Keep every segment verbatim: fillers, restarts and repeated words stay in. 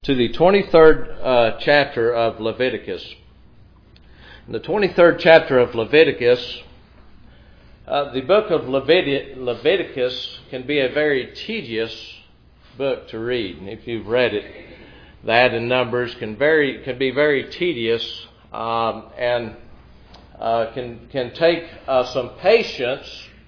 to the twenty-third uh, chapter of Leviticus. In the twenty-third chapter of Leviticus, uh, the book of Levit- Leviticus can be a very tedious book to read. And if you've read it, that and Numbers can very can be very tedious um, and uh, can can take uh, some patience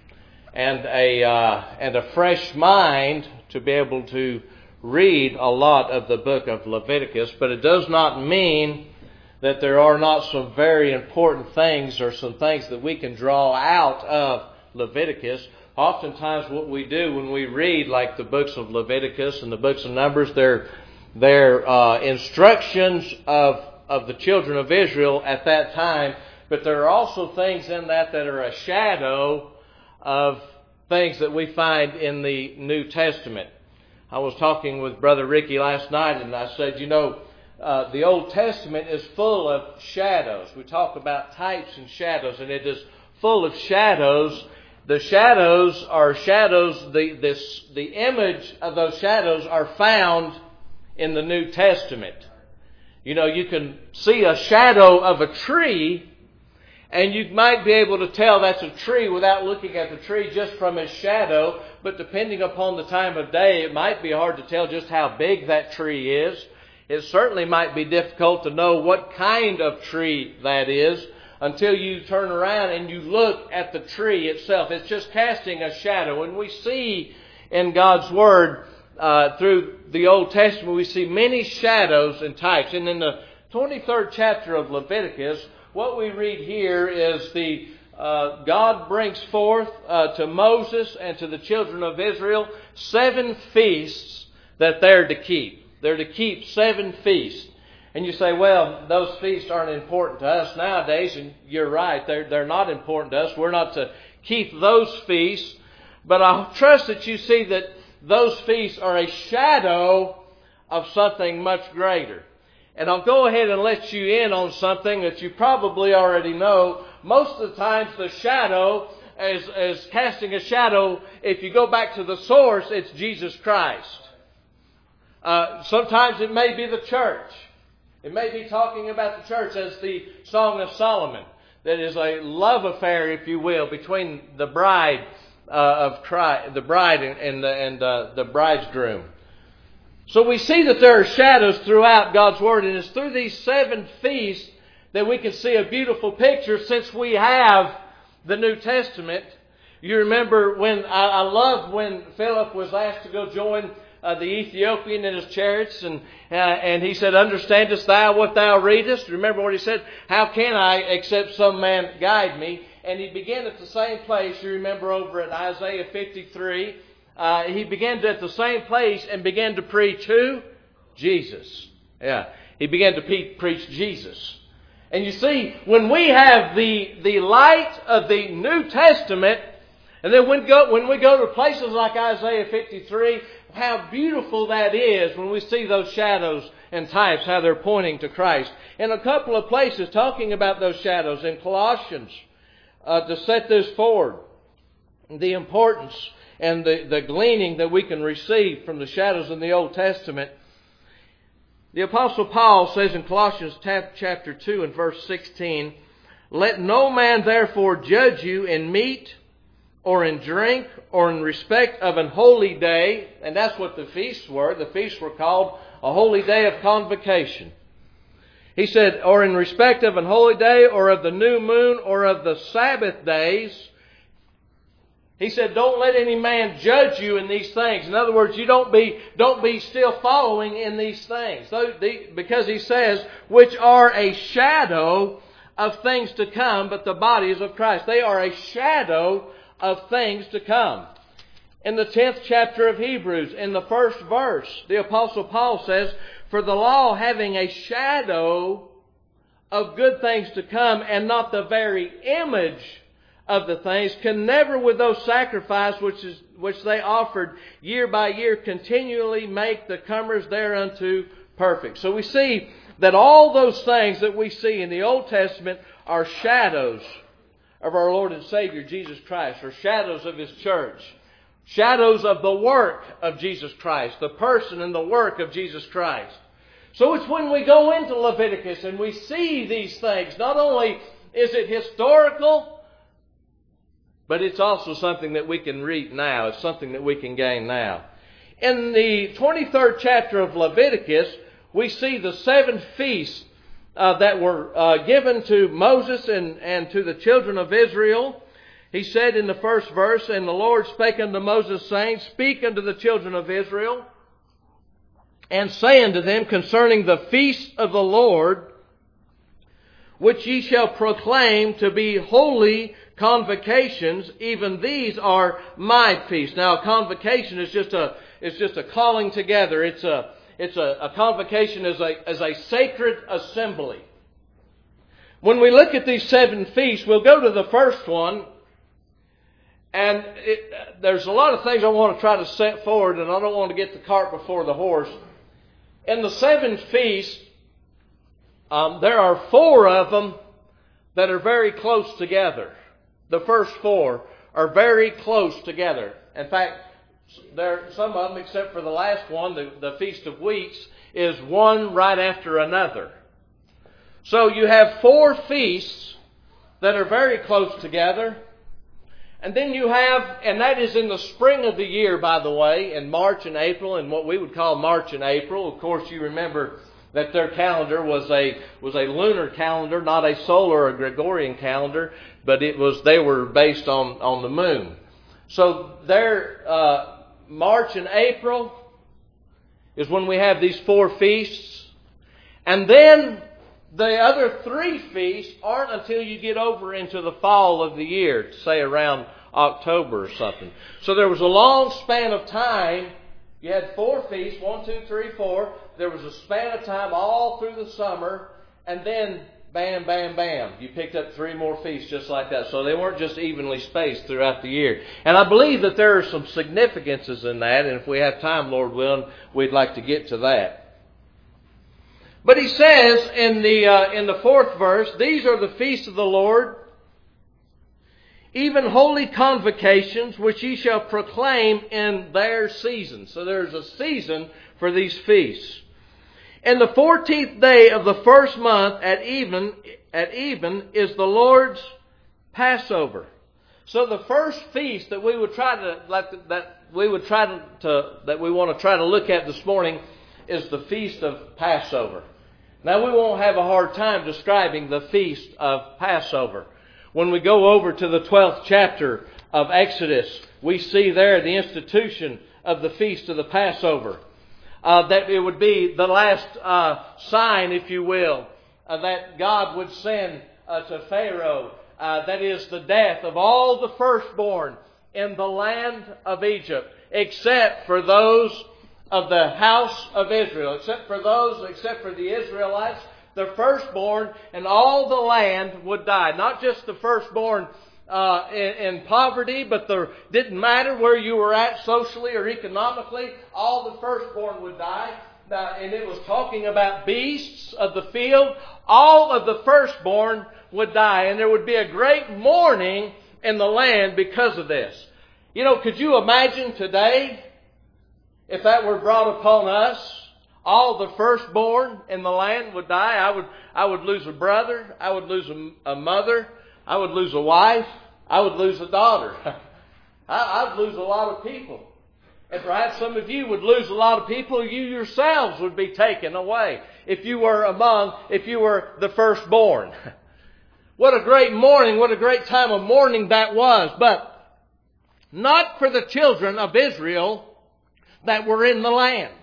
and a uh, and a fresh mind to be able to read a lot of the book of Leviticus, but it does not mean that there are not some very important things or some things that we can draw out of Leviticus. Oftentimes what we do when we read like the books of Leviticus and the books of Numbers, they're, they're uh, instructions of, of the children of Israel at that time, but there are also things in that that are a shadow of things that we find in the New Testament. I was talking with Brother Ricky last night, and I said, you know, uh, the Old Testament is full of shadows. We talk about types and shadows, and it is full of shadows. The shadows are shadows, the, this, the image of those shadows are found in the New Testament. You know, you can see a shadow of a tree, and you might be able to tell that's a tree without looking at the tree just from its shadow. But depending upon the time of day, it might be hard to tell just how big that tree is. It certainly might be difficult to know what kind of tree that is until you turn around and you look at the tree itself. It's just casting a shadow. And we see in God's Word, uh, through the Old Testament, we see many shadows and types. And in the twenty-third chapter of Leviticus, what we read here is the uh, God brings forth uh, to Moses and to the children of Israel seven feasts that they're to keep. They're to keep seven feasts. And you say, well, those feasts aren't important to us nowadays. And you're right, they're, they're not important to us. We're not to keep those feasts. But I trust that you see that those feasts are a shadow of something much greater. And I'll go ahead and let you in on something that you probably already know. Most of the times the shadow is, is casting a shadow. If you go back to the source, it's Jesus Christ. Uh, sometimes it may be the church. It may be talking about the church as the Song of Solomon. That is a love affair, if you will, between the bride uh, of Christ, the bride and, and, the, and uh, the bridegroom. So we see that there are shadows throughout God's Word, and it's through these seven feasts that we can see a beautiful picture since we have the New Testament. You remember when, I, I love when Philip was asked to go join uh, the Ethiopian in his chariots, and uh, and he said, understandest thou what thou readest? Remember what he said? How can I except some man guide me? And he began at the same place, you remember over in Isaiah fifty-three, Uh, he began to, at the same place and began to preach who? Jesus. Yeah. He began to pe- preach Jesus. And you see, when we have the, the light of the New Testament, and then when, go, when we go to places like Isaiah fifty-three, how beautiful that is when we see those shadows and types, how they're pointing to Christ. In a couple of places talking about those shadows, in Colossians, uh, to set this forward, the importance and the, the gleaning that we can receive from the shadows in the Old Testament. The Apostle Paul says in Colossians chapter two and verse sixteen, let no man therefore judge you in meat or in drink or in respect of an holy day. And that's what the feasts were. The feasts were called a holy day of convocation. He said, or in respect of an holy day or of the new moon or of the Sabbath days. He said, don't let any man judge you in these things. In other words, you don't be don't be still following in these things. Because he says, which are a shadow of things to come, but the body is of Christ. They are a shadow of things to come. In the tenth chapter of Hebrews, in the first verse, the Apostle Paul says, for the law having a shadow of good things to come, and not the very image of the things, can never with those sacrifices which is which they offered year by year continually make the comers thereunto perfect. So we see that all those things that we see in the Old Testament are shadows of our Lord and Savior Jesus Christ, or shadows of His church, shadows of the work of Jesus Christ, the person and the work of Jesus Christ. So it's when we go into Leviticus and we see these things, not only is it historical, but it's also something that we can read now. It's something that we can gain now. In the twenty-third chapter of Leviticus, we see the seven feasts uh, that were uh, given to Moses and, and to the children of Israel. He said in the first verse, "And the Lord spake unto Moses, saying, Speak unto the children of Israel, and say unto them concerning the feast of the Lord, which ye shall proclaim to be holy convocations, even these are my feasts." Now, a convocation is just a it's just a calling together. It's a it's a, a convocation as a as a sacred assembly. When we look at these seven feasts, we'll go to the first one, and it, there's a lot of things I want to try to set forward, and I don't want to get the cart before the horse. In the seven feasts, um, there are four of them that are very close together. The first four are very close together. In fact, there some of them, except for the last one, the, the Feast of Weeks, is one right after another. So you have four feasts that are very close together. And then you have, and that is in the spring of the year, by the way, in March and April, in what we would call March and April. Of course, you remember that their calendar was a was a lunar calendar, not a solar or Gregorian calendar, but it was they were based on, on the moon. So their uh, March and April is when we have these four feasts. And then the other three feasts aren't until you get over into the fall of the year, say around October or something. So there was a long span of time. You had four feasts, one, two, three, four. There was a span of time all through the summer, and then bam, bam, bam. You picked up three more feasts just like that. So they weren't just evenly spaced throughout the year. And I believe that there are some significances in that, and if we have time, Lord willing, we'd like to get to that. But he says in the uh, in the fourth verse, "These are the feasts of the Lord, even holy convocations, which ye shall proclaim in their season." So there's a season for these feasts. "And the fourteenth day of the first month at even at even is the Lord's Passover." So the first feast that we would try to like that we would try to, to that we want to try to look at this morning is the feast of Passover. Now, we won't have a hard time describing the feast of Passover. When we go over to the twelfth chapter of Exodus, we see there the institution of the feast of the Passover. Uh, that it would be the last uh, sign, if you will, uh, that God would send uh, to Pharaoh. Uh, that is the death of all the firstborn in the land of Egypt, except for those of the house of Israel, except for those, except for the Israelites, the firstborn and all the land would die. Not just the firstborn uh, in, in poverty, but the didn't matter where you were at socially or economically, all the firstborn would die. Now, and it was talking about beasts of the field. All of the firstborn would die, and there would be a great mourning in the land because of this. You know, could you imagine today, if that were brought upon us, all the firstborn in the land would die? I would, I would lose a brother. I would lose a, a mother. I would lose a wife. I would lose a daughter. I, I'd lose a lot of people. And perhaps some of you would lose a lot of people. You yourselves would be taken away if you were among, if you were the firstborn. What a great mourning. What a great time of mourning that was. But not for the children of Israel that were in the land.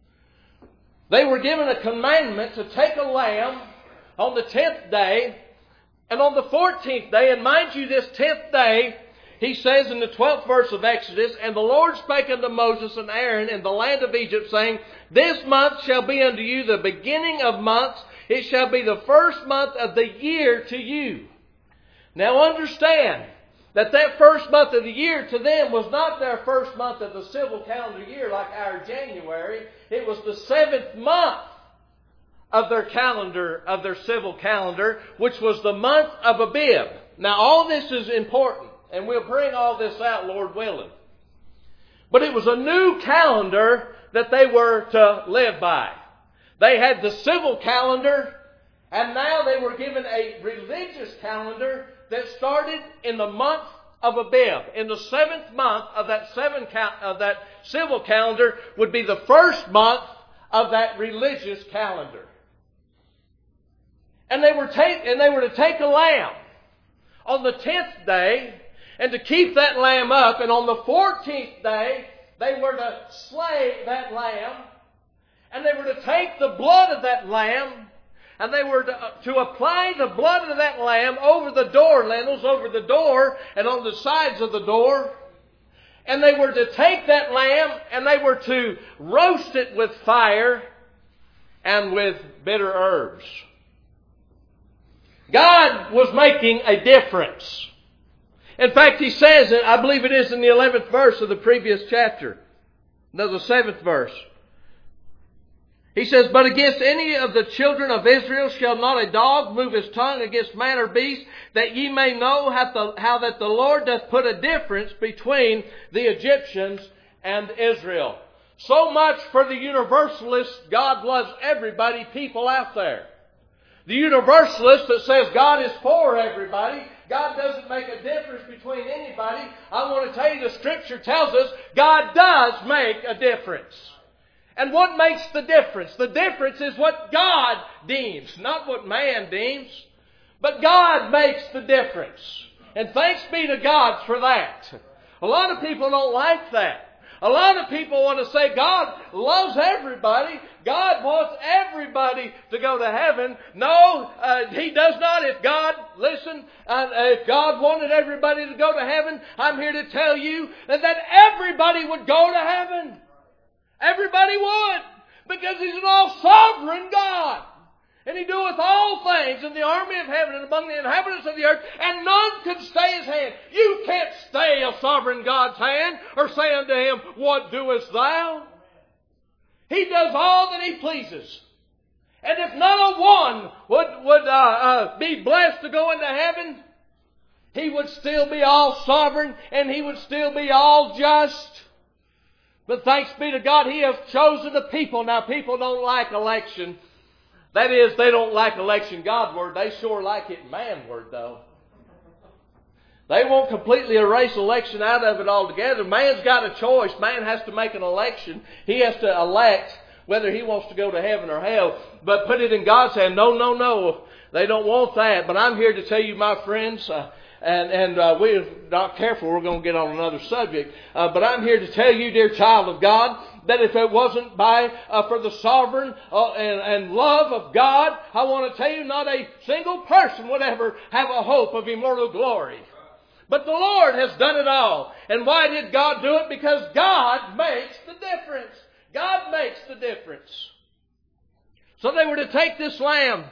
They were given a commandment to take a lamb on the tenth day, and on the fourteenth day, and mind you, this tenth day, he says in the twelfth verse of Exodus, "And the Lord spake unto Moses and Aaron in the land of Egypt, saying, This month shall be unto you the beginning of months. It shall be the first month of the year to you." Now understand that that first month of the year to them was not their first month of the civil calendar year like our January. It was the seventh month of their calendar, of their civil calendar, which was the month of Abib. Now all this is important, and we'll bring all this out, Lord willing. But it was a new calendar that they were to live by. They had the civil calendar, and now they were given a religious calendar that started in the month of Abib. In the seventh month of that seven cal- of that civil calendar would be the first month of that religious calendar. And they were take and they were to take a lamb on the tenth day, and to keep that lamb up, and on the fourteenth day they were to slay that lamb, and they were to take the blood of that lamb, and they were to, to apply the blood of that lamb over the door lintels, over the door, and on the sides of the door. And they were to take that lamb, and they were to roast it with fire and with bitter herbs. God was making a difference. In fact, He says, I believe it is in the eleventh verse of the previous chapter, no, the seventh verse. He says, "But against any of the children of Israel shall not a dog move his tongue against man or beast, that ye may know how, the, how that the Lord doth put a difference between the Egyptians and Israel." So much for the universalists. God loves everybody, people out there. The universalist that says God is for everybody, God doesn't make a difference between anybody. I want to tell you, the Scripture tells us God does make a difference. And what makes the difference? The difference is what God deems, not what man deems. But God makes the difference. And thanks be to God for that. A lot of people don't like that. A lot of people want to say God loves everybody. God wants everybody to go to heaven. No, uh, He does not. If God, listen, uh, if God wanted everybody to go to heaven, I'm here to tell you that, that everybody would go to heaven. Everybody would. Because He's an all-sovereign God. And He doeth all things in the army of heaven and among the inhabitants of the earth, and none can stay His hand. You can't stay a sovereign God's hand or say unto Him, "What doest thou?" He does all that He pleases. And if not a one would, would uh, uh, be blessed to go into heaven, He would still be all sovereign and He would still be all just. But thanks be to God, He has chosen a people. Now, people don't like election. That is, they don't like election God word. They sure like it man word, though. They won't completely erase election out of it altogether. Man's got a choice. Man has to make an election. He has to elect whether he wants to go to heaven or hell. But put it in God's hand. No, no, no. They don't want that. But I'm here to tell you, my friends, uh, and, and uh, we're not careful, we're going to get on another subject. Uh, but I'm here to tell you, dear child of God, that if it wasn't by uh, for the sovereign uh, and, and love of God, I want to tell you, not a single person would ever have a hope of immortal glory. But the Lord has done it all. And why did God do it? Because God makes the difference. God makes the difference. So they were to take this lamb.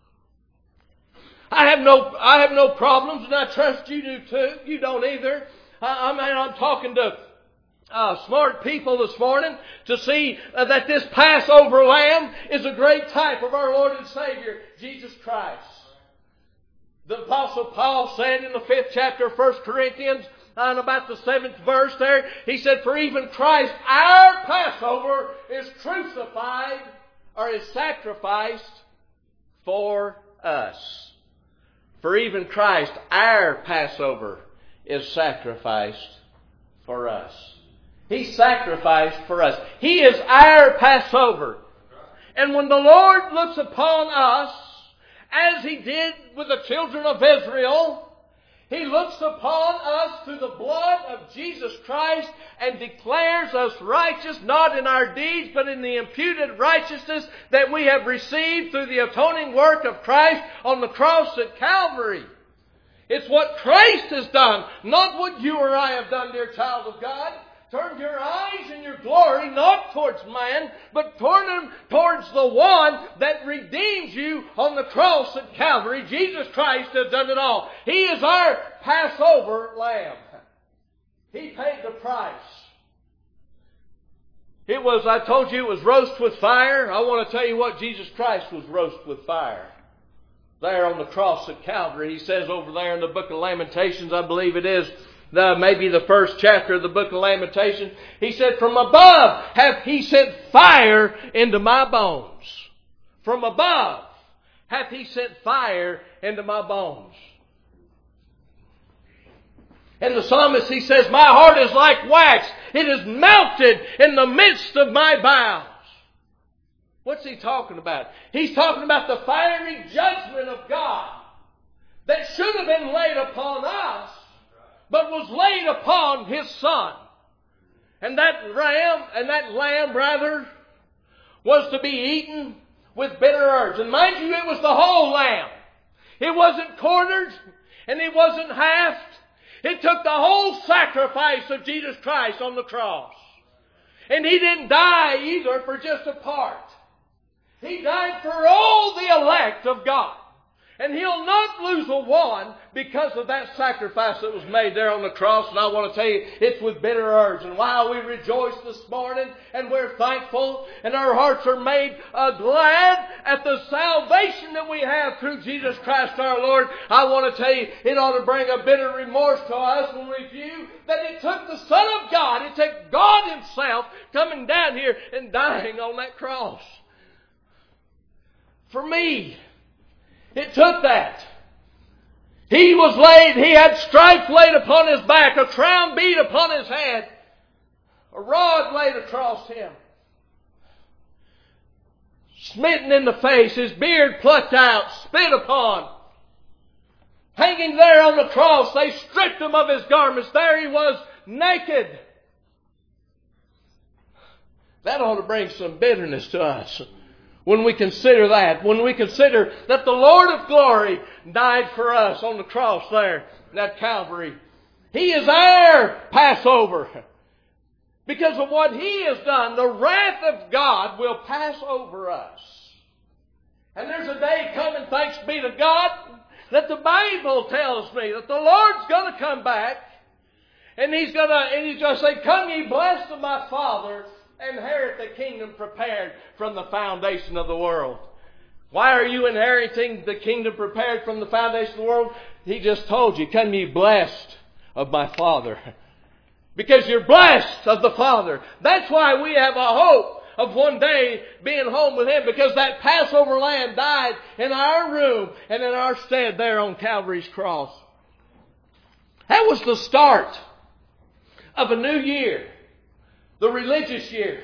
I have no, I have no problems, and I trust you do too. You don't either. I, I mean, I'm talking to Uh, smart people this morning to see uh, that this Passover lamb is a great type of our Lord and Savior, Jesus Christ. The Apostle Paul said in the fifth chapter of First Corinthians, and about the seventh verse there, he said, "For even Christ, our Passover, is crucified," or is sacrificed for us. For even Christ, our Passover, is sacrificed for us. He sacrificed for us. He is our Passover. And when the Lord looks upon us, as He did with the children of Israel, He looks upon us through the blood of Jesus Christ and declares us righteous, not in our deeds, but in the imputed righteousness that we have received through the atoning work of Christ on the cross at Calvary. It's what Christ has done, not what you or I have done, dear child of God. Turn your eyes and your glory not towards man, but turn them towards the one that redeems you on the cross at Calvary. Jesus Christ has done it all. He is our Passover lamb. He paid the price. It was, I told you, it was roast with fire. I want to tell you what, Jesus Christ was roast with fire. There on the cross at Calvary, He says over there in the book of Lamentations, I believe it is, The, maybe the first chapter of the book of Lamentations. He said, "From above hath He sent fire into my bones." From above hath He sent fire into my bones. And the psalmist, he says, my heart is like wax. It is melted in the midst of my bowels. What's he talking about? He's talking about the fiery judgment of God that should have been laid upon us, but was laid upon His Son. And that ram, and that lamb rather, was to be eaten with bitter herbs. And mind you, it was the whole lamb. It wasn't quartered, and it wasn't halved. It took the whole sacrifice of Jesus Christ on the cross. And He didn't die either for just a part. He died for all the elect of God. And He'll not lose a one because of that sacrifice that was made there on the cross. And I want to tell you, it's with bitter herbs. And while we rejoice this morning and we're thankful and our hearts are made uh, glad at the salvation that we have through Jesus Christ our Lord, I want to tell you, it ought to bring a bitter remorse to us when we view that it took the Son of God, it took God Himself coming down here and dying on that cross. For me. It took that. He was laid, He had stripes laid upon His back, a crown beat upon His head, a rod laid across Him. Smitten in the face, His beard plucked out, spit upon. Hanging there on the cross, they stripped Him of His garments. There He was, naked. That ought to bring some bitterness to us. When we consider that, when we consider that the Lord of glory died for us on the cross there at Calvary. He is our Passover. Because of what He has done, the wrath of God will pass over us. And there's a day coming, thanks be to God, that the Bible tells me that the Lord's going to come back. And He's going to, and He's going to say, come ye blessed of my Father, inherit the kingdom prepared from the foundation of the world. Why are you inheriting the kingdom prepared from the foundation of the world? He just told you, come ye blessed of my Father. Because you're blessed of the Father. That's why we have a hope of one day being home with Him. Because that Passover lamb died in our room and in our stead there on Calvary's cross. That was the start of a new year. The religious year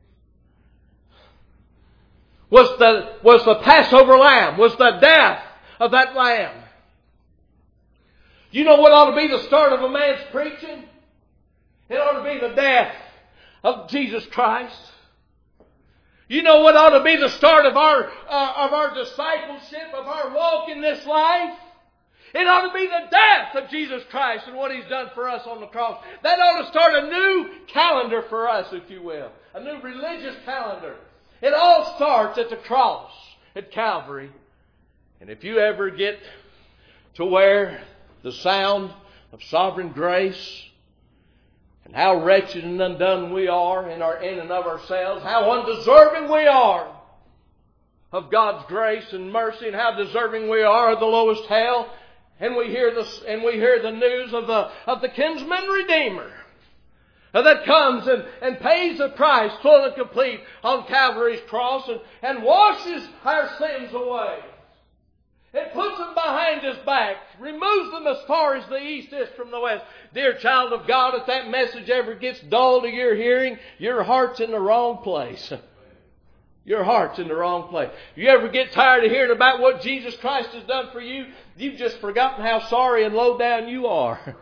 was the, was the Passover lamb, was the death of that lamb. You know what ought to be the start of a man's preaching? It ought to be the death of Jesus Christ. You know what ought to be the start of our, uh, of our discipleship, of our walk in this life? It ought to be the death of Jesus Christ and what He's done for us on the cross. That ought to start a new calendar for us, if you will. A new religious calendar. It all starts at the cross, at Calvary. And if you ever get to where the sound of sovereign grace and how wretched and undone we are in our in and of ourselves, how undeserving we are of God's grace and mercy, and how deserving we are of the lowest hell, And we hear this, and we hear the news of the of the kinsman redeemer that comes and, and pays the price full and complete on Calvary's cross and, and washes our sins away. It puts them behind His back, removes them as far as the east is from the west. Dear child of God, if that message ever gets dull to your hearing, your heart's in the wrong place. Your heart's in the wrong place. You ever get tired of hearing about what Jesus Christ has done for you? You've just forgotten how sorry and low down you are.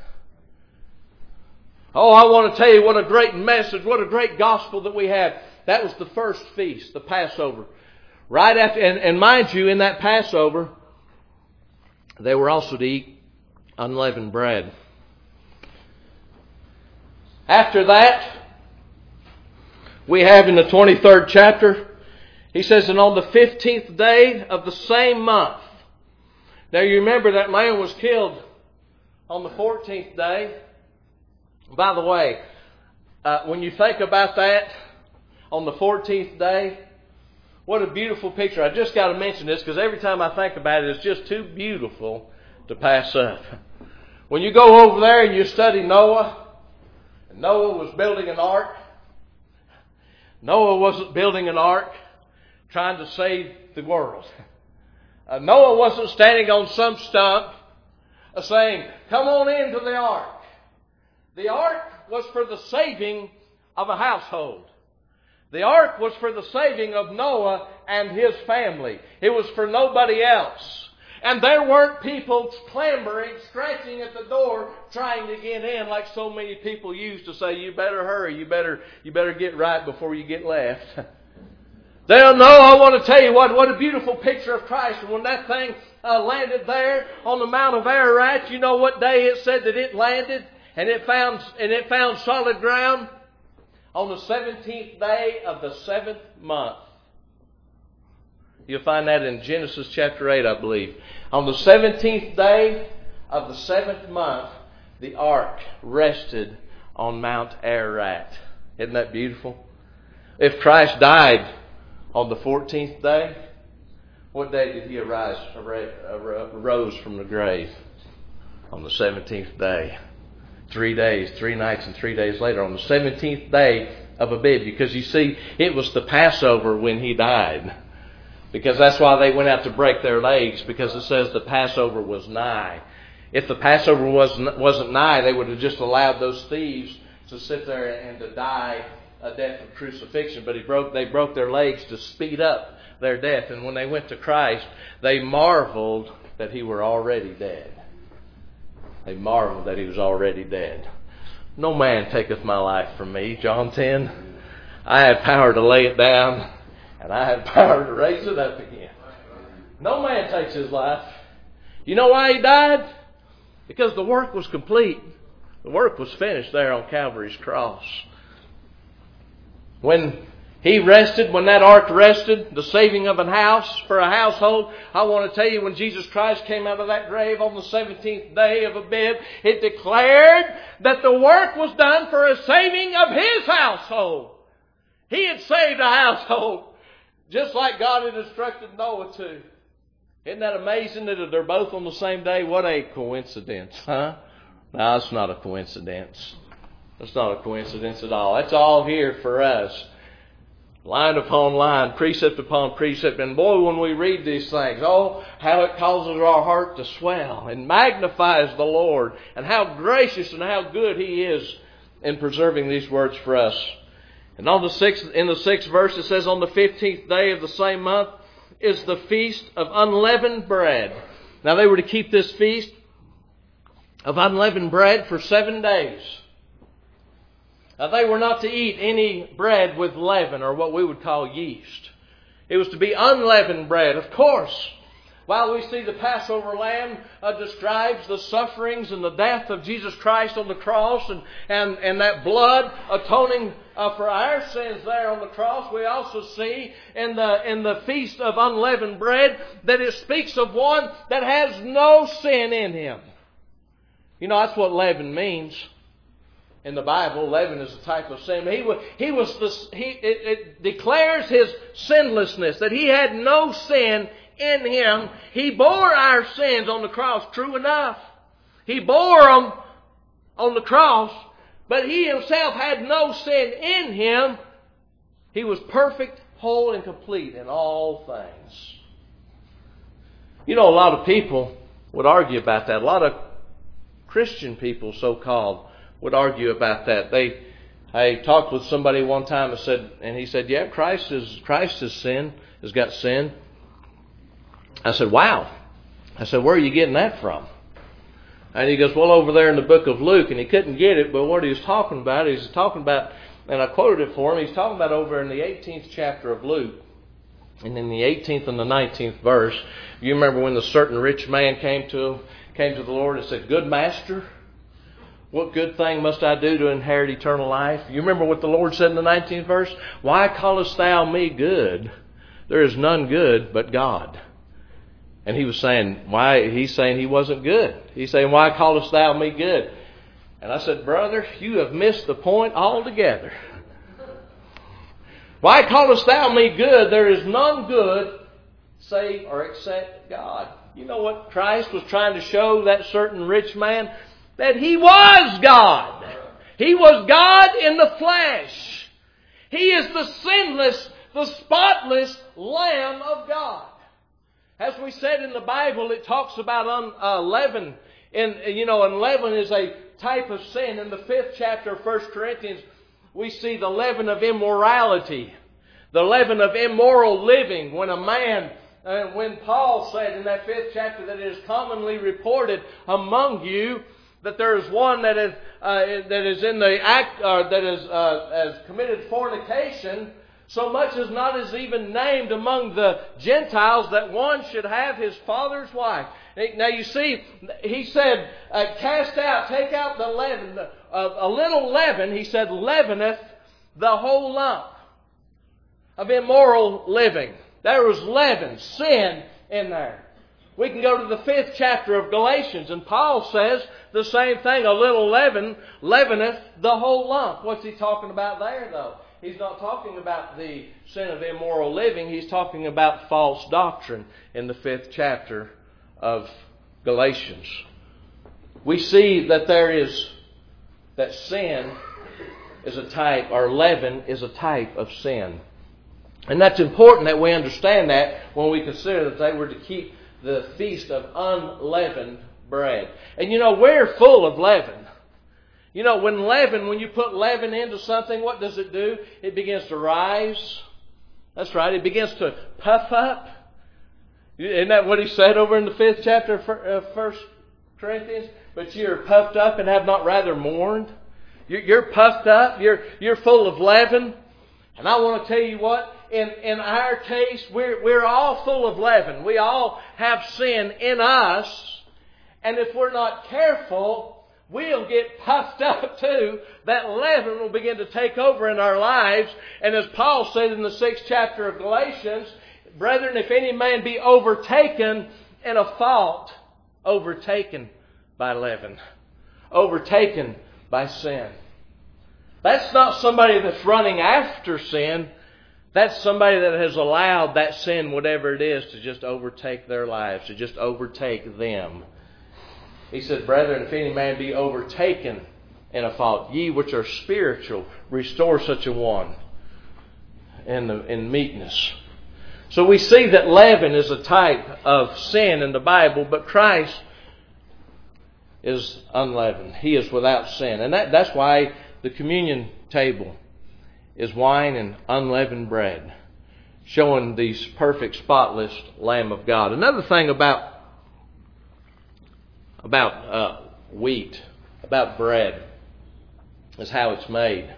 Oh, I want to tell you what a great message, what a great gospel that we have. That was the first feast, the Passover. Right after, and, and mind you, in that Passover, they were also to eat unleavened bread. After that, we have in the twenty-third chapter, he says, and on the fifteenth day of the same month. Now you remember that man was killed on the fourteenth day. By the way, uh, when you think about that, on the fourteenth day, what a beautiful picture. I just got to mention this because every time I think about it, it's just too beautiful to pass up. When you go over there and you study Noah, and Noah was building an ark. Noah wasn't building an ark trying to save the world. Uh, Noah wasn't standing on some stump uh, saying, come on into the ark. The ark was for the saving of a household. The ark was for the saving of Noah and his family. It was for nobody else. And there weren't people clambering, scratching at the door, trying to get in like so many people used to say, you better hurry, you better, you better get right before you get left. They'll know, I want to tell you what, what a beautiful picture of Christ. And when that thing uh, landed there on the Mount of Ararat, you know what day it said that it landed? And it found, and it found solid ground? On the seventeenth day of the seventh month. You'll find that in Genesis chapter eight, I believe. On the seventeenth day of the seventh month, the ark rested on Mount Ararat. Isn't that beautiful? If Christ died on the fourteenth day, what day did he arise, arose from the grave? On the seventeenth day. Three days, three nights and three days later, on the seventeenth day of Abib. Because you see, it was the Passover when he died. Because that's why they went out to break their legs, because it says the Passover was nigh. If the Passover wasn't, wasn't nigh, they would have just allowed those thieves to sit there and to die a death of crucifixion. But he broke, they broke their legs to speed up their death. And when they went to Christ, they marveled that he were already dead. They marveled that he was already dead. No man taketh my life from me, John ten. I have power to lay it down, and I have power to raise it up again. No man takes his life. You know why he died? Because the work was complete. The work was finished there on Calvary's cross. When he rested, when that ark rested, the saving of a house for a household, I want to tell you, when Jesus Christ came out of that grave on the seventeenth day of Abib, it declared that the work was done for a saving of his household. He had saved a household, just like God had instructed Noah to. Isn't that amazing that they're both on the same day? What a coincidence, huh? No, it's not a coincidence. It's not a coincidence at all. It's all here for us. Line upon line, precept upon precept. And boy, when we read these things, oh, how it causes our heart to swell and magnifies the Lord, and how gracious and how good He is in preserving these words for us. And on the sixth, in the sixth verse, it says, on the fifteenth day of the same month is the feast of unleavened bread. Now they were to keep this feast of unleavened bread for seven days. Now, they were not to eat any bread with leaven, or what we would call yeast. It was to be unleavened bread. Of course, while we see the Passover lamb uh, describes the sufferings and the death of Jesus Christ on the cross, and, and, and that blood atoning uh, for our sins there on the cross, we also see in the, in the Feast of Unleavened Bread that it speaks of one that has no sin in him. You know, that's what leaven means. In the Bible, leaven is a type of sin. He was, he was the, he, it, it declares his sinlessness, that he had no sin in him. He bore our sins on the cross, true enough. He bore them on the cross, but he himself had no sin in him. He was perfect, whole, and complete in all things. You know, a lot of people would argue about that. A lot of Christian people, so-called, would argue about that. They, I talked with somebody one time and said, and he said, "Yeah, Christ is Christ is sin, has got sin." I said, "Wow." I said, "Where are you getting that from?" And he goes, "Well, over there in the book of Luke," and he couldn't get it, but what he was talking about, he's talking about, and I quoted it for him. He's talking about over in the eighteenth chapter of Luke, and in the eighteenth and the nineteenth verse. You remember when the certain rich man came to came to the Lord and said, "Good master, what good thing must I do to inherit eternal life?" You remember what the Lord said in the nineteenth verse? "Why callest thou me good? There is none good but God." And he was saying, why? He's saying he wasn't good. He's saying, "Why callest thou me good?" And I said, "Brother, you have missed the point altogether. Why callest thou me good? There is none good save or except God." You know what Christ was trying to show that certain rich man? That He was God. He was God in the flesh. He is the sinless, the spotless Lamb of God. As we said in the Bible, it talks about un, uh, leaven. And, you know, and leaven is a type of sin. In the fifth chapter of First Corinthians, we see the leaven of immorality. The leaven of immoral living. When a man, uh, when Paul said in that fifth chapter that it is commonly reported among you that there is one that is uh, that is in the act, uh, that is uh, has committed fornication, so much as not is even named among the Gentiles that one should have his father's wife. Now you see, he said, uh, cast out, take out the leaven, uh, a little leaven, he said, leaveneth the whole lump of immoral living. There was leaven, sin in there. We can go to the fifth chapter of Galatians, and Paul says the same thing. A little leaven leaveneth the whole lump. What's he talking about there, though? He's not talking about the sin of immoral living. He's talking about false doctrine in the fifth chapter of Galatians. We see that there is, that sin is a type, or leaven is a type of sin. And that's important that we understand that when we consider that they were to keep the feast of unleavened bread. And you know, we're full of leaven. You know, when leaven, when you put leaven into something, what does it do? It begins to rise. That's right, it begins to puff up. Isn't that what he said over in the fifth chapter of First Corinthians? But you are puffed up and have not rather mourned. You're puffed up. You're, you're full of leaven. And I want to tell you what, in, in our case, we're, we're all full of leaven. We all have sin in us. And if we're not careful, we'll get puffed up too. That leaven will begin to take over in our lives. And as Paul said in the sixth chapter of Galatians, brethren, if any man be overtaken in a fault, overtaken by leaven, overtaken by sin. That's not somebody that's running after sin. That's somebody that has allowed that sin, whatever it is, to just overtake their lives, to just overtake them. He said, brethren, if any man be overtaken in a fault, ye which are spiritual, restore such a one in, the, in meekness. So we see that leaven is a type of sin in the Bible, but Christ is unleavened. He is without sin. And that, that's why the communion table is wine and unleavened bread, showing the perfect, spotless Lamb of God. Another thing about, about uh, wheat, about bread, is how it's made.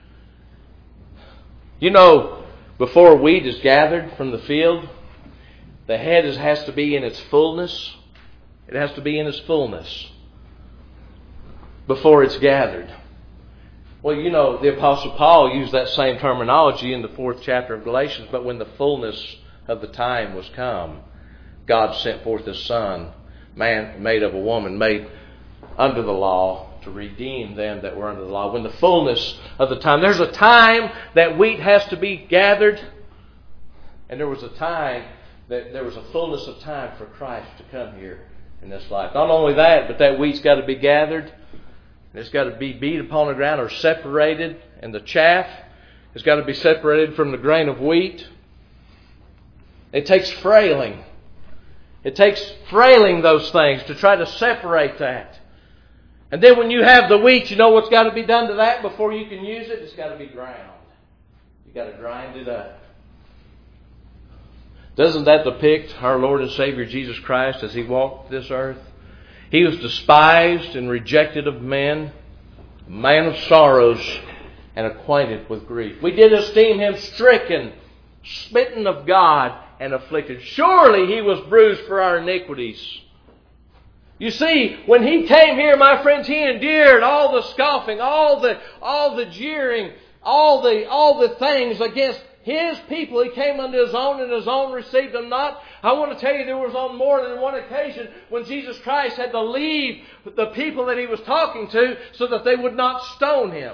You know, before wheat is gathered from the field, the head is, has to be in its fullness. It has to be in its fullness before it's gathered. Well, you know, the Apostle Paul used that same terminology in the fourth chapter of Galatians, but when the fullness of the time was come, God sent forth His Son, man made of a woman, made under the law, to redeem them that were under the law. When the fullness of the time, there's a time that wheat has to be gathered, and there was a time that there was a fullness of time for Christ to come here in this life. Not only that, but that wheat's got to be gathered. It's got to be beat upon the ground or separated, and the chaff has got to be separated from the grain of wheat. It takes frailing. It takes frailing those things to try to separate that. And then when you have the wheat, you know what's got to be done to that before you can use it? It's got to be ground. You've got to grind it up. Doesn't that depict our Lord and Savior Jesus Christ as He walked this earth? He was despised and rejected of men, a man of sorrows and acquainted with grief. We did esteem Him stricken, smitten of God, and afflicted. Surely He was bruised for our iniquities. You see, when He came here, my friends, He endured all the scoffing, all the all the jeering, all the all the things against His people. He came unto His own, and His own received Him not. I want to tell you, there was on more than one occasion when Jesus Christ had to leave the people that He was talking to so that they would not stone Him.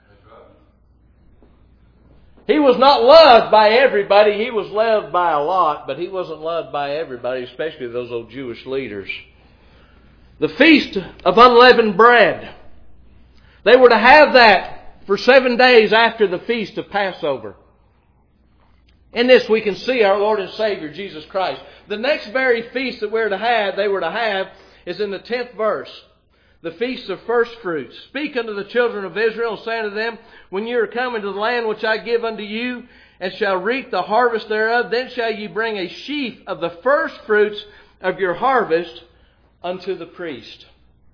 He was not loved by everybody. He was loved by a lot, but He wasn't loved by everybody, especially those old Jewish leaders. The Feast of Unleavened Bread. They were to have that for seven days after the Feast of Passover. In this we can see our Lord and Savior, Jesus Christ. The next very feast that we're to have, they were to have, is in the tenth verse. The feast of first fruits. Speak unto the children of Israel, and say unto them, when ye are come into the land which I give unto you, and shall reap the harvest thereof, then shall ye bring a sheaf of the first fruits of your harvest unto the priest.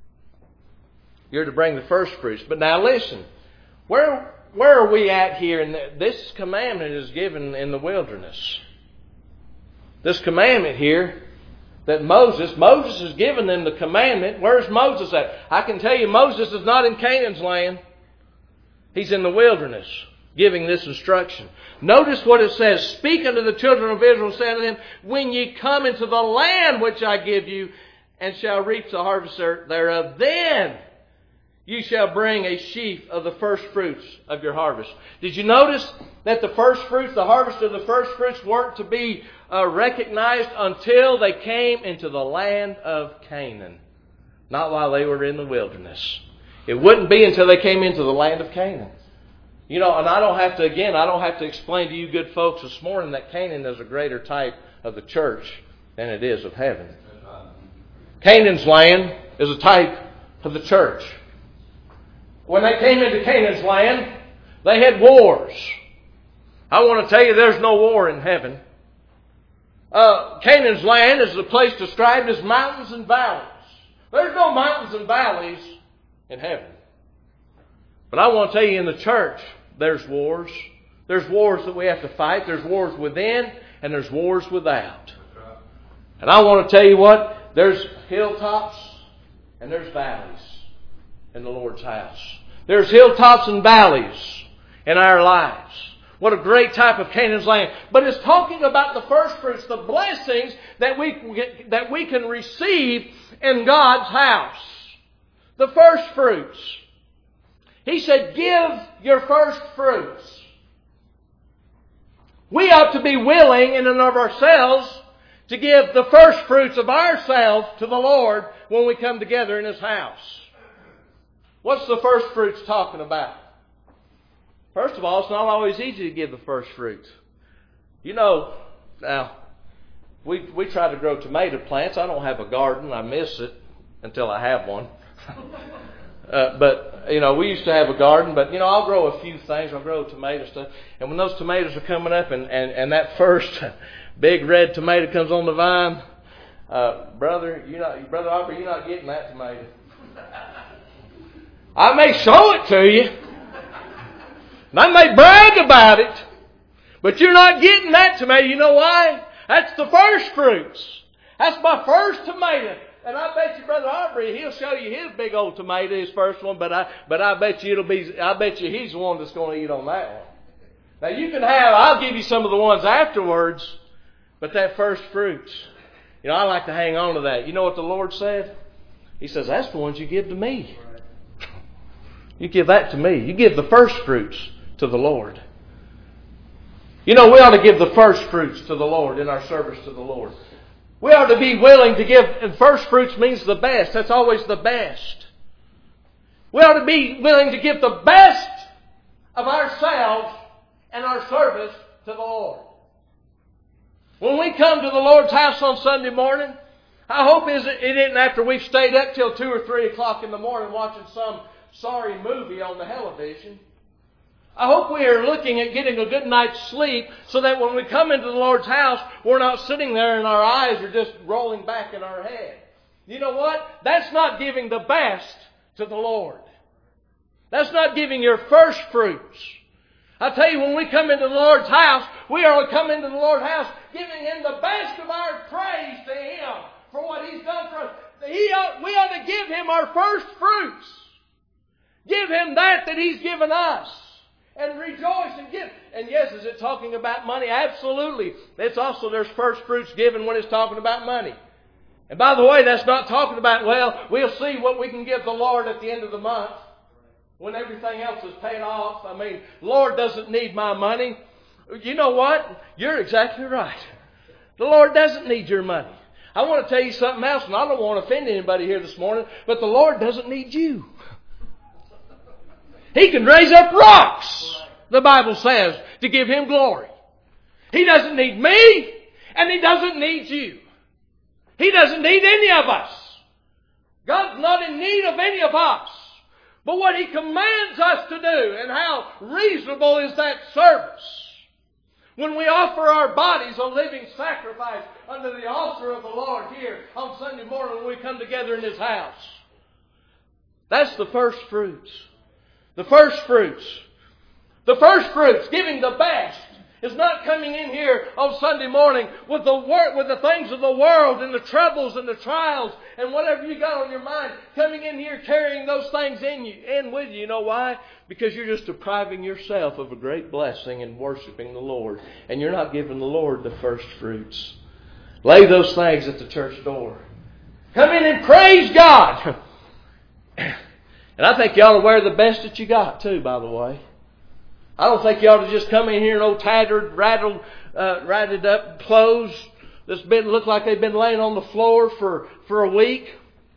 You're to bring the first fruits. But now listen, where where are we at here? And this commandment is given in the wilderness. This commandment here that Moses, Moses has given them the commandment. Where's Moses at? I can tell you Moses is not in Canaan's land. He's in the wilderness giving this instruction. Notice what it says. Speak unto the children of Israel, saying unto them, when ye come into the land which I give you, and shall reap the harvest thereof, then you shall bring a sheaf of the first fruits of your harvest. Did you notice that the first fruits, the harvest of the first fruits, weren't to be uh, recognized until they came into the land of Canaan? Not while they were in the wilderness. It wouldn't be until they came into the land of Canaan. You know, and I don't have to, again, I don't have to explain to you good folks this morning that Canaan is a greater type of the church than it is of heaven. Canaan's land is a type of the church. When they came into Canaan's land, they had wars. I want to tell you there's no war in heaven. Uh, Canaan's land is a place described as mountains and valleys. There's no mountains and valleys in heaven. But I want to tell you in the church, there's wars. There's wars that we have to fight. There's wars within and there's wars without. And I want to tell you what, there's hilltops and there's valleys in the Lord's house. There's hilltops and valleys in our lives. What a great type of Canaan's land. But it's talking about the first fruits, the blessings that we, that we can receive in God's house. The first fruits. He said, give your first fruits. We ought to be willing in and of ourselves to give the first fruits of ourselves to the Lord when we come together in His house. What's the first fruits talking about? First of all, it's not always easy to give the first fruits. You know, now, we we try to grow tomato plants. I don't have a garden. I miss it until I have one. uh, but, you know, we used to have a garden. But, you know, I'll grow a few things. I'll grow tomato stuff. And when those tomatoes are coming up and, and, and that first big red tomato comes on the vine, uh, brother, you're not, brother Aubrey, you're not getting that tomato. I may show it to you. And I may brag about it. But you're not getting that tomato. You know why? That's the first fruits. That's my first tomato. And I bet you Brother Aubrey, he'll show you his big old tomato, his first one, but I but I bet you it'll be I bet you he's the one that's going to eat on that one. Now you can have, I'll give you some of the ones afterwards, but that first fruits, you know, I like to hang on to that. You know what the Lord said? He says, that's the ones you give to me. You give that to me. You give the first fruits to the Lord. You know, we ought to give the first fruits to the Lord in our service to the Lord. We ought to be willing to give, and first fruits means the best. That's always the best. We ought to be willing to give the best of ourselves and our service to the Lord. When we come to the Lord's house on Sunday morning, I hope it isn't after we've stayed up till two or three o'clock in the morning watching some sorry movie on the television. I hope we are looking at getting a good night's sleep so that when we come into the Lord's house, we're not sitting there and our eyes are just rolling back in our head. You know what? That's not giving the best to the Lord. That's not giving your first fruits. I tell you, when we come into the Lord's house, we are to come into the Lord's house giving Him the best of our praise to Him for what He's done for us. He ought, we ought to give Him our first fruits. Give Him that that He's given us. And rejoice and give. And yes, is it talking about money? Absolutely. It's also, there's first fruits given when it's talking about money. And by the way, that's not talking about, well, we'll see what we can give the Lord at the end of the month when everything else is paid off. I mean, Lord doesn't need my money. You know what? You're exactly right. The Lord doesn't need your money. I want to tell you something else, and I don't want to offend anybody here this morning, but the Lord doesn't need you. He can raise up rocks, the Bible says, to give Him glory. He doesn't need me, and He doesn't need you. He doesn't need any of us. God's not in need of any of us. But what He commands us to do, and how reasonable is that service, when we offer our bodies a living sacrifice under the altar of the Lord here on Sunday morning when we come together in His house. That's the first fruits. The first fruits. The first fruits, giving the best, is not coming in here on Sunday morning with the work, with the things of the world and the troubles and the trials and whatever you got on your mind. Coming in here carrying those things in you, in with you. You know why? Because you're just depriving yourself of a great blessing in worshiping the Lord, and you're not giving the Lord the first fruits. Lay those things at the church door. Come in and praise God. And I think you ought to wear the best that you got too, by the way. I don't think you ought to just come in here in old tattered, rattled, uh, ratted up clothes that's been look like they've been laying on the floor for, for a week.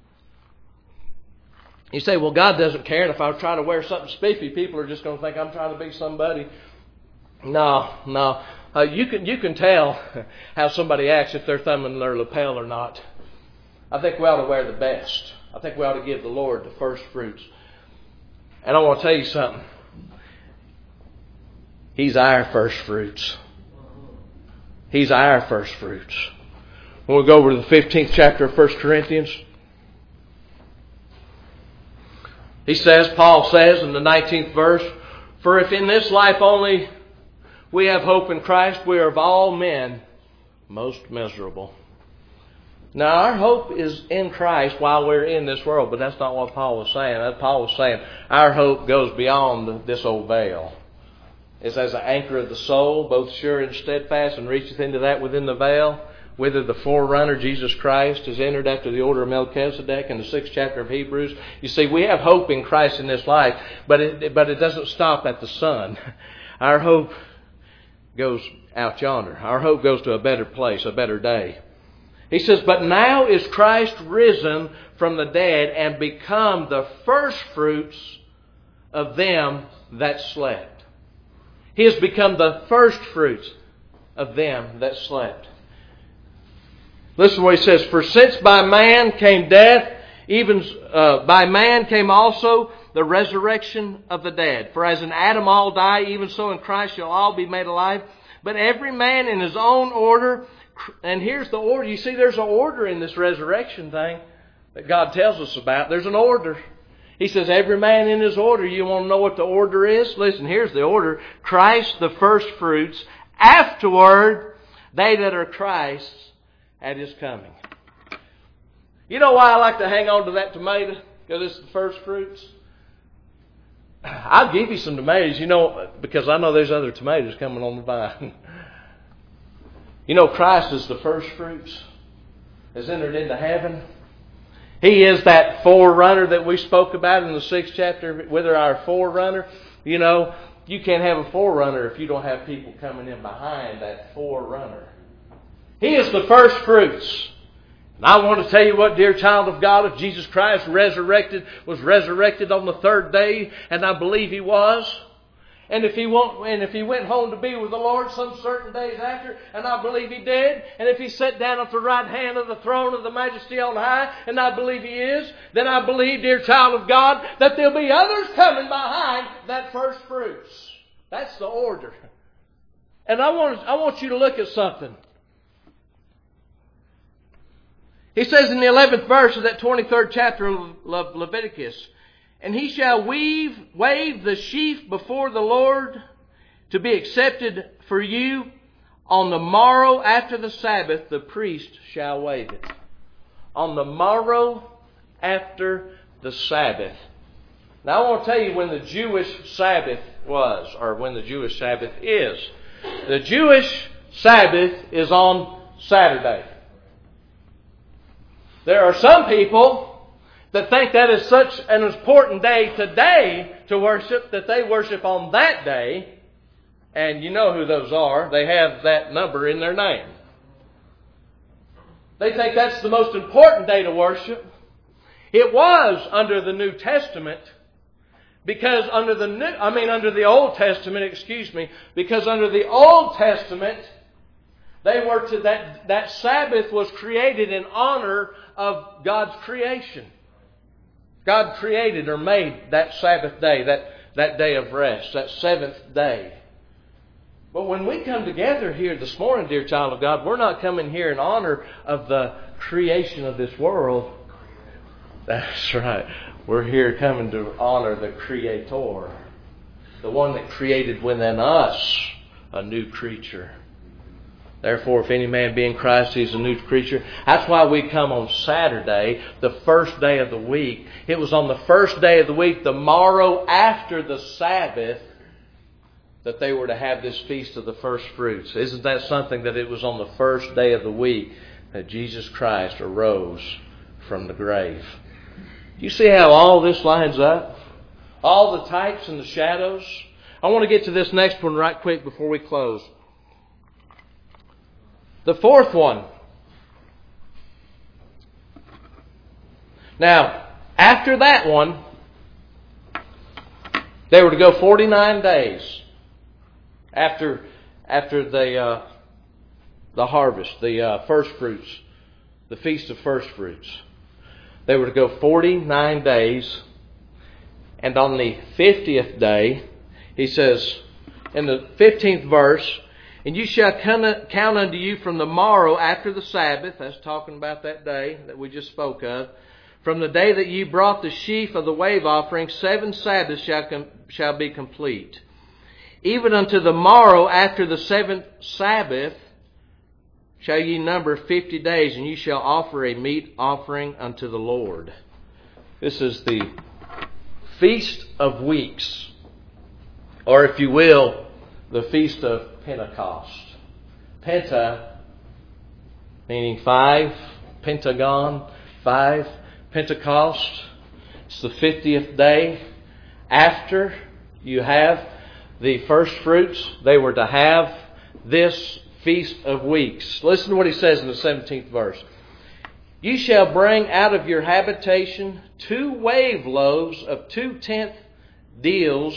You say, well, God doesn't care, and if I try to wear something spiffy, people are just going to think I'm trying to be somebody. No, no. Uh, you can you can tell how somebody acts if they're thumbing their lapel or not. I think we ought to wear the best. I think we ought to give the Lord the first fruits. And I want to tell you something. He's our first fruits. He's our first fruits. When we go over to the fifteenth chapter of First Corinthians, he says, Paul says in the nineteenth verse, for if in this life only we have hope in Christ, we are of all men most miserable. Now, our hope is in Christ while we're in this world, but that's not what Paul was saying. Paul was saying our hope goes beyond this old veil. It's as an anchor of the soul, both sure and steadfast, and reacheth into that within the veil, whither the forerunner, Jesus Christ, is entered after the order of Melchizedek in the sixth chapter of Hebrews. You see, we have hope in Christ in this life, but it, but it doesn't stop at the sun. Our hope goes out yonder. Our hope goes to a better place, a better day. He says, but now is Christ risen from the dead and become the first fruits of them that slept. He has become the first fruits of them that slept. Listen to what he says. For since by man came death, even uh, by man came also the resurrection of the dead. For as in Adam all die, even so in Christ shall all be made alive. But every man in his own order. And here's the order. You see, there's an order in this resurrection thing that God tells us about. There's an order. He says, every man in his order. You want to know what the order is? Listen, here's the order. Christ the first fruits. Afterward, they that are Christ's at His coming. You know why I like to hang on to that tomato? Because it's the first fruits. I'll give you some tomatoes, you know, because I know there's other tomatoes coming on the vine. You know, Christ is the first fruits. Has entered into heaven. He is that forerunner that we spoke about in the sixth chapter, whether our forerunner. You know, you can't have a forerunner if you don't have people coming in behind that forerunner. He is the first fruits. And I want to tell you what, dear child of God, if Jesus Christ resurrected, was resurrected on the third day, and I believe He was, and if he won't, and if he went home to be with the Lord some certain days after, and I believe he did, and if he sat down at the right hand of the throne of the Majesty on high, and I believe he is, then I believe, dear child of God, that there'll be others coming behind that first fruits. That's the order. And I want, I want you to look at something. He says in the eleventh verse of that twenty-third chapter of Le- Leviticus, and he shall weave, wave the sheaf before the Lord to be accepted for you. On the morrow after the Sabbath, the priest shall wave it. On the morrow after the Sabbath. Now I want to tell you when the Jewish Sabbath was, or when the Jewish Sabbath is. The Jewish Sabbath is on Saturday. There are some people that think that is such an important day today to worship that they worship on that day. And you know who those are. They have that number in their name. They think that's the most important day to worship. It was under the New Testament, because under the New, I mean under the Old Testament, excuse me, because under the Old Testament, They were to that that Sabbath was created in honor of God's creation. God created or made that Sabbath day, that, that day of rest, that seventh day. But when we come together here this morning, dear child of God, we're not coming here in honor of the creation of this world. That's right. We're here coming to honor the Creator, the one that created within us a new creature. Therefore, if any man be in Christ, he's a new creature. That's why we come on Saturday, the first day of the week. It was on the first day of the week, the morrow after the Sabbath, that they were to have this feast of the first fruits. Isn't that something, that it was on the first day of the week that Jesus Christ arose from the grave? You see how all this lines up? All the types and the shadows. I want to get to this next one right quick before we close. The fourth one. Now, after that one, they were to go forty-nine days after after the uh, the harvest, the uh, first fruits, the feast of first fruits. They were to go forty-nine days, and on the fiftieth day, he says in the fifteenth verse, and you shall count unto you from the morrow after the Sabbath, that's talking about that day that we just spoke of, from the day that you brought the sheaf of the wave offering, seven Sabbaths shall, com- shall be complete. Even unto the morrow after the seventh Sabbath shall ye number fifty days, and you shall offer a meat offering unto the Lord. This is the Feast of Weeks, or if you will, the Feast of Pentecost. Penta, meaning five, pentagon, five, Pentecost. It's the fiftieth day after you have the first fruits. They were to have this Feast of Weeks. Listen to what he says in the seventeenth verse. You shall bring out of your habitation two wave loaves of two tenth deals,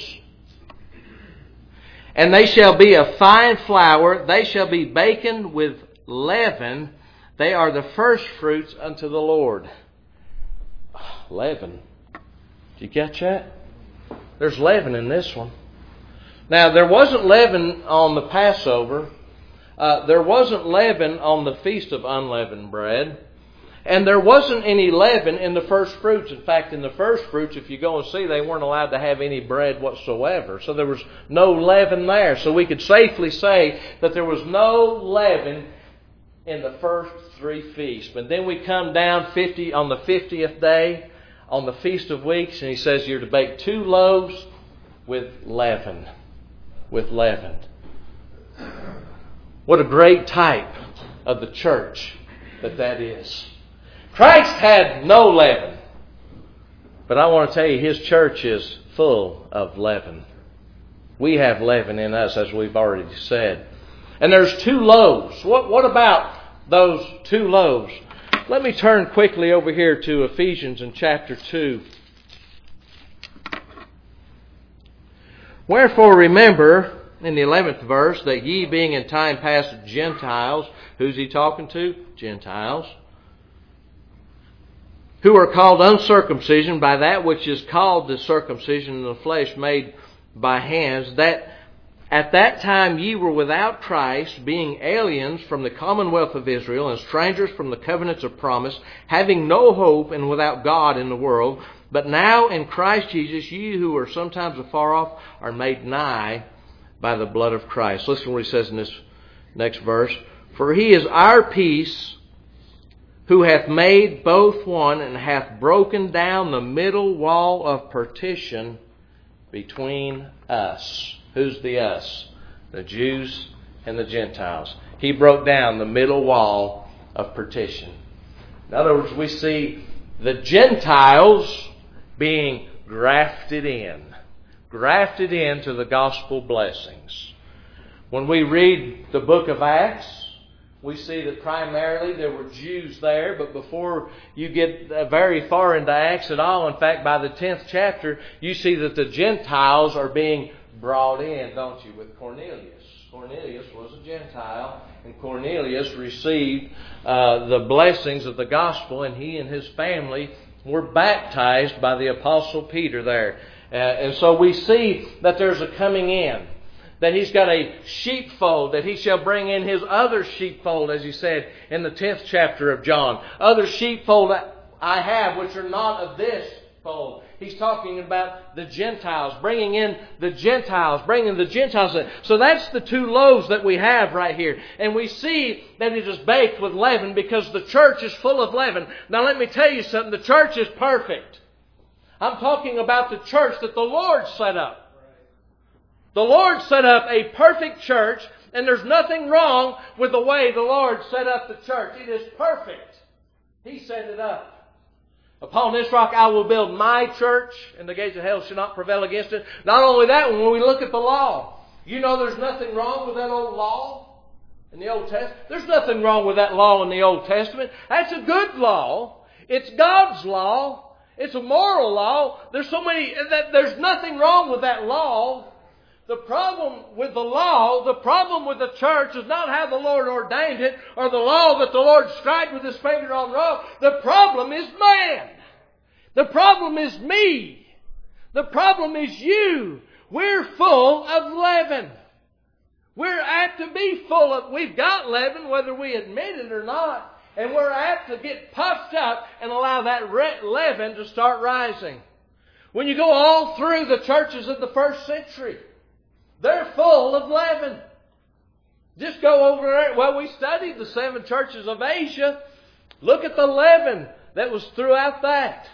and they shall be of fine flour. They shall be baken with leaven. They are the first fruits unto the Lord. Leaven. Did you catch that? There's leaven in this one. Now, there wasn't leaven on the Passover. Uh, there wasn't leaven on the Feast of Unleavened Bread. And there wasn't any leaven in the first fruits. In fact, in the first fruits, if you go and see, they weren't allowed to have any bread whatsoever. So there was no leaven there. So we could safely say that there was no leaven in the first three feasts. But then we come down fifty on the fiftieth day, on the Feast of Weeks, and he says you're to bake two loaves with leaven. With leaven. What a great type of the church that that is. Christ had no leaven. But I want to tell you, His church is full of leaven. We have leaven in us, as we've already said. And there's two loaves. What, what about those two loaves? Let me turn quickly over here to Ephesians in chapter two. Wherefore remember, in the eleventh verse, that ye being in time past Gentiles, who's he talking to? Gentiles. Who are called uncircumcision by that which is called the circumcision in the flesh made by hands, that at that time ye were without Christ, being aliens from the commonwealth of Israel, and strangers from the covenants of promise, having no hope and without God in the world. But now in Christ Jesus, ye who are sometimes afar off are made nigh by the blood of Christ. Listen to what he says in this next verse. For He is our peace, who hath made both one, and hath broken down the middle wall of partition between us. Who's the us? The Jews and the Gentiles. He broke down the middle wall of partition. In other words, we see the Gentiles being grafted in. Grafted into the gospel blessings. When we read the book of Acts, we see that primarily there were Jews there, but before you get very far into Acts at all, in fact, by the tenth chapter, you see that the Gentiles are being brought in, don't you, with Cornelius. Cornelius was a Gentile, and Cornelius received uh, the blessings of the gospel, and he and his family were baptized by the Apostle Peter there. Uh, and so we see that there's a coming in, that he's got a sheepfold, that he shall bring in his other sheepfold, as he said in the tenth chapter of John. Other sheepfold I have, which are not of this fold. He's talking about the Gentiles, bringing in the Gentiles, bringing the Gentiles in. So that's the two loaves that we have right here. And we see that it is baked with leaven because the church is full of leaven. Now let me tell you something. The church is perfect. I'm talking about the church that the Lord set up. The Lord set up a perfect church, and there's nothing wrong with the way the Lord set up the church. It is perfect. He set it up. Upon this rock I will build my church, and the gates of hell shall not prevail against it. Not only that, when we look at the law, you know there's nothing wrong with that old law in the Old Testament. There's nothing wrong with that law in the Old Testament. That's a good law. It's God's law. It's a moral law. There's so many, that there's nothing wrong with that law. The problem with the law, the problem with the church is not how the Lord ordained it or the law that the Lord scribed with His finger on the rock. The problem is man. The problem is me. The problem is you. We're full of leaven. We're apt to be full of, we've got leaven whether we admit it or not. And we're apt to get puffed up and allow that leaven to start rising. When you go all through the churches of the first century, they're full of leaven. Just go over there. Well, we studied the seven churches of Asia. Look at the leaven that was throughout that.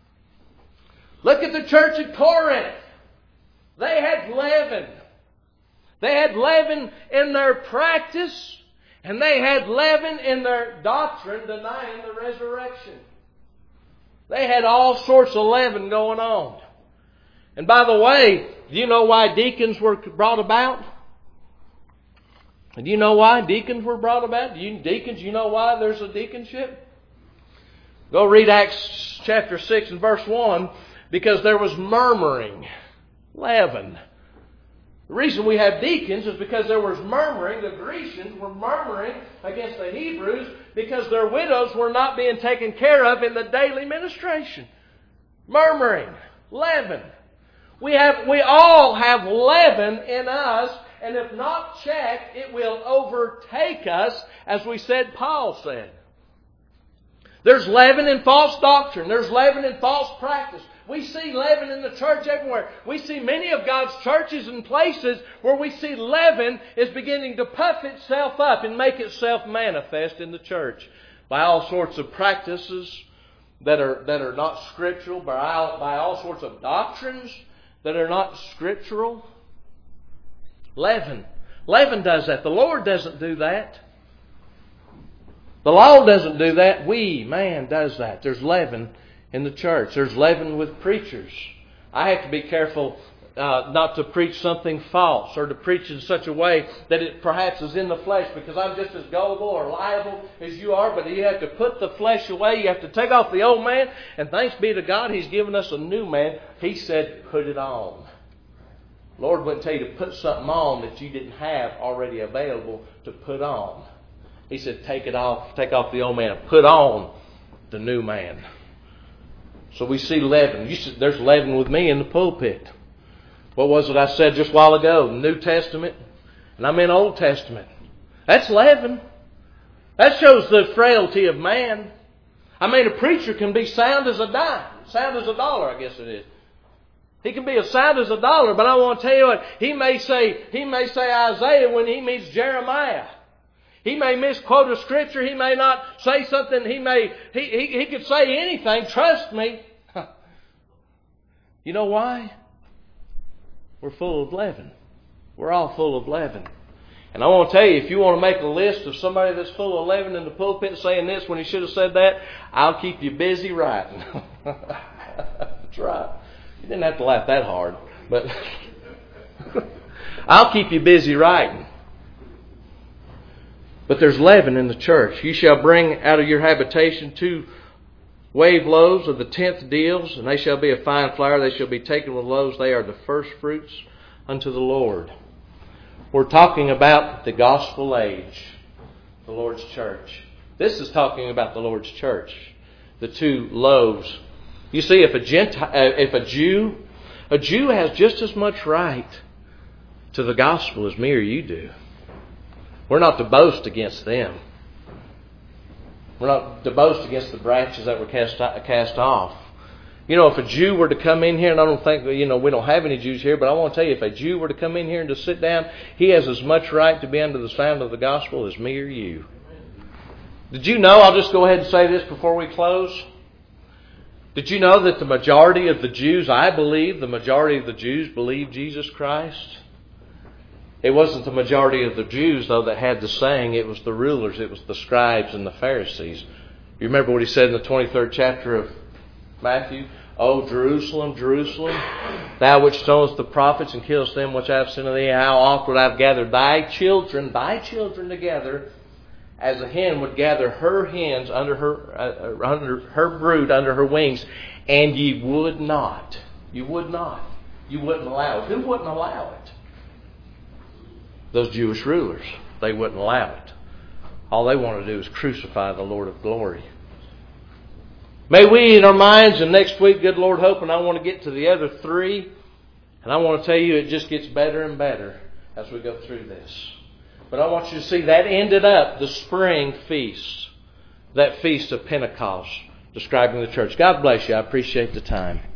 Look at the church at Corinth. They had leaven. They had leaven in their practice, and they had leaven in their doctrine, denying the resurrection. They had all sorts of leaven going on. And by the way, do you know why deacons were brought about? Do you know why deacons were brought about? Do you deacons, you know why there's a deaconship? Go read Acts chapter six and verse one. Because there was murmuring, leaven. The reason we have deacons is because there was murmuring. The Grecians were murmuring against the Hebrews because their widows were not being taken care of in the daily ministration. Murmuring, leaven. We have, we all have leaven in us, and if not checked, it will overtake us, as we said, Paul said. There's leaven in false doctrine. There's leaven in false practice. We see leaven in the church everywhere. We see many of God's churches and places where we see leaven is beginning to puff itself up and make itself manifest in the church by all sorts of practices that are that are not scriptural, by all, by all sorts of doctrines that are not scriptural. Leaven. Leaven does that. The Lord doesn't do that. The law doesn't do that. We, man, does that. There's leaven in the church. There's leaven with preachers. I have to be careful uh, not to preach something false or to preach in such a way that it perhaps is in the flesh, because I'm just as gullible or liable as you are. But you have to put the flesh away. You have to take off the old man. And thanks be to God, He's given us a new man. He said, put it on. Lord wouldn't tell you to put something on that you didn't have already available to put on. He said, take it off, take off the old man, and put on the new man. So we see leaven. You should, there's leaven with me in the pulpit. What was it I said just a while ago? New Testament, and I'm in Old Testament. That's leaven. That shows the frailty of man. I mean, a preacher can be sound as a dime, sound as a dollar, I guess it is. He can be as sound as a dollar, but I want to tell you what, he may say, he may say Isaiah when he meets Jeremiah. He may misquote a scripture. He may not say something. He may he, he, he could say anything. Trust me. You know why? We're full of leaven. We're all full of leaven. And I want to tell you, if you want to make a list of somebody that's full of leaven in the pulpit saying this when he should have said that, I'll keep you busy writing. That's right. You didn't have to laugh that hard, but I'll keep you busy writing. But there's leaven in the church. You shall bring out of your habitation two wave loaves of the tenth deals, and they shall be a fine flour. They shall be taken with loaves. They are the first fruits unto the Lord. We're talking about the gospel age, the Lord's church. This is talking about the Lord's church, the two loaves. You see, if a Gentile, if a Jew, a Jew has just as much right to the gospel as me or you do. We're not to boast against them. We're not to boast against the branches that were cast cast off. You know, if a Jew were to come in here, and I don't think, you know, we don't have any Jews here, but I want to tell you, if a Jew were to come in here and to sit down, he has as much right to be under the sound of the gospel as me or you. Did you know, I'll just go ahead and say this before we close. Did you know that the majority of the Jews, I believe, the majority of the Jews believe Jesus Christ? It wasn't the majority of the Jews, though, that had the saying. It was the rulers, it was the scribes and the Pharisees. You remember what he said in the twenty-third chapter of Matthew? O Jerusalem, Jerusalem, thou which stonest the prophets and killest them which I have sent unto thee, how oft would I have gathered thy children, thy children together, as a hen would gather her hens under her uh, under her brood under her wings, and ye would not. You would not. You wouldn't allow it. Who wouldn't allow it? Those Jewish rulers. They wouldn't allow it. All they want to do is crucify the Lord of glory. May we in our minds, and next week, good Lord, hope, and I want to get to the other three, and I want to tell you it just gets better and better as we go through this. But I want you to see that ended up the spring feast, that feast of Pentecost, describing the church. God bless you. I appreciate the time.